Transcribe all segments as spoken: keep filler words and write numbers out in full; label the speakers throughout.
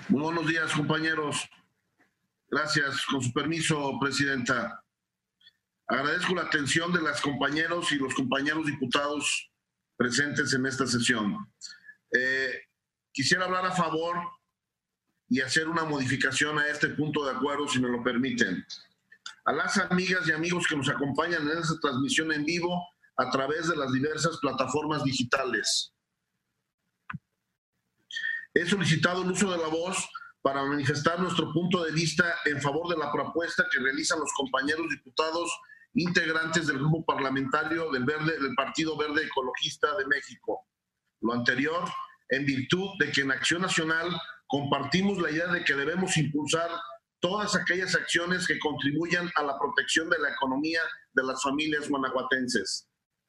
Speaker 1: Muy buenos días, compañeros. Gracias. Con su permiso, presidenta. Agradezco la atención de las compañeros y los compañeros diputados presentes en esta sesión. Eh, quisiera hablar a favor y hacer una modificación a este punto de acuerdo, si me lo permiten. A las amigas y amigos que nos acompañan en esta transmisión en vivo a través de las diversas plataformas digitales. He solicitado el uso de la voz para manifestar nuestro punto de vista en favor de la propuesta que realizan los compañeros diputados integrantes del grupo parlamentario del, Verde, del Partido Verde Ecologista de México. Lo anterior, en virtud de que en Acción Nacional compartimos la idea de que debemos impulsar todas aquellas acciones que contribuyan a la protección de la economía de las familias guanajuatenses.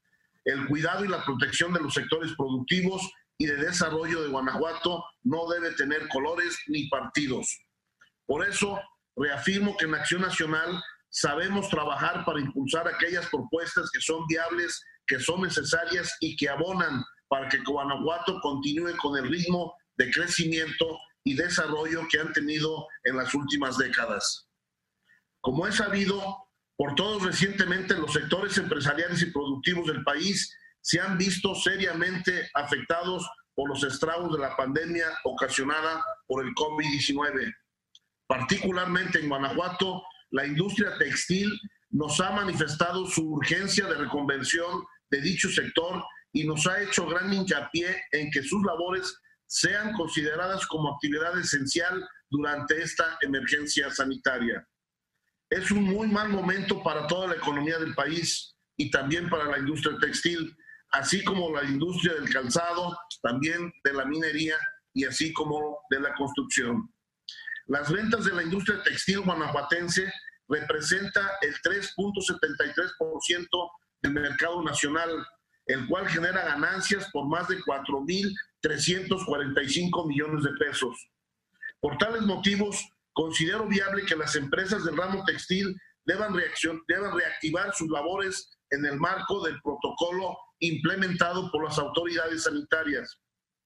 Speaker 1: El cuidado y la protección de los sectores productivos y de desarrollo de Guanajuato no debe tener colores ni partidos. Por eso, reafirmo que en Acción Nacional sabemos trabajar para impulsar aquellas propuestas que son viables, que son necesarias y que abonan para que Guanajuato continúe con el ritmo de crecimiento y desarrollo que han tenido en las últimas décadas. Como es sabido por todos recientemente, los sectores empresariales y productivos del país se han visto seriamente afectados por los estragos de la pandemia ocasionada por el COVID diecinueve. Particularmente en Guanajuato, la industria textil nos ha manifestado su urgencia de reconversión de dicho sector y nos ha hecho gran hincapié en que sus labores sean consideradas como actividad esencial durante esta emergencia sanitaria. Es un muy mal momento para toda la economía del país y también para la industria textil, así como la industria del calzado, también de la minería y así como de la construcción. Las ventas de la industria textil guanajuatense representa el tres punto setenta y tres por ciento del mercado nacional, el cual genera ganancias por más de cuatro mil trescientos cuarenta y cinco millones de pesos. Por tales motivos, considero viable que las empresas del ramo textil deban, reaccion- deban reactivar sus labores en el marco del protocolo implementado por las autoridades sanitarias.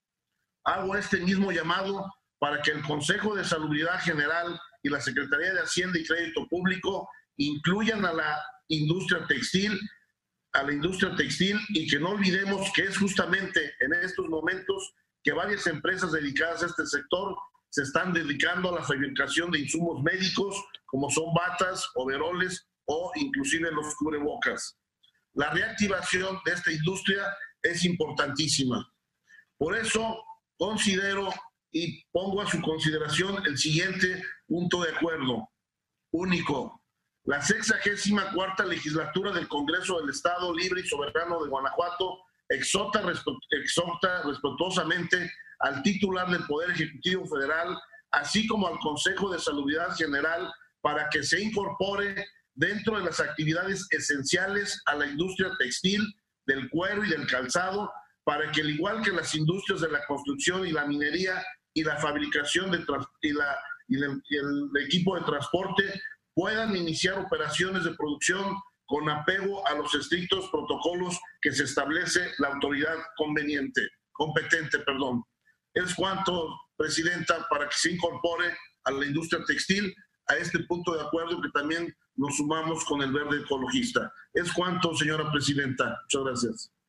Speaker 1: Hago este mismo llamado para que el Consejo de Salubridad General y la Secretaría de Hacienda y Crédito Público incluyan a la industria textil, a la industria textil y que no olvidemos que es justamente en estos momentos que varias empresas dedicadas a este sector se están dedicando a la fabricación de insumos médicos como son batas, overoles o inclusive los cubrebocas. La reactivación de esta industria es importantísima. Por eso considero y pongo a su consideración el siguiente punto de acuerdo. Único, la sexagésima cuarta legislatura del Congreso del Estado Libre y Soberano de Guanajuato exhorta, exhorta respetuosamente al titular del Poder Ejecutivo Federal, así como al Consejo de Salubridad General, para que se incorpore dentro de las actividades esenciales a la industria textil, del cuero y del calzado, para que al igual que las industrias de la construcción y la minería y la fabricación de y, la, y, el, y el equipo de transporte puedan iniciar operaciones de producción con apego a los estrictos protocolos que se establece la autoridad conveniente, competente. Perdón. Es cuanto, presidenta, para que se incorpore a la industria textil a este punto de acuerdo que también nos sumamos con el Verde Ecologista. Es cuanto, señora presidenta. Muchas gracias.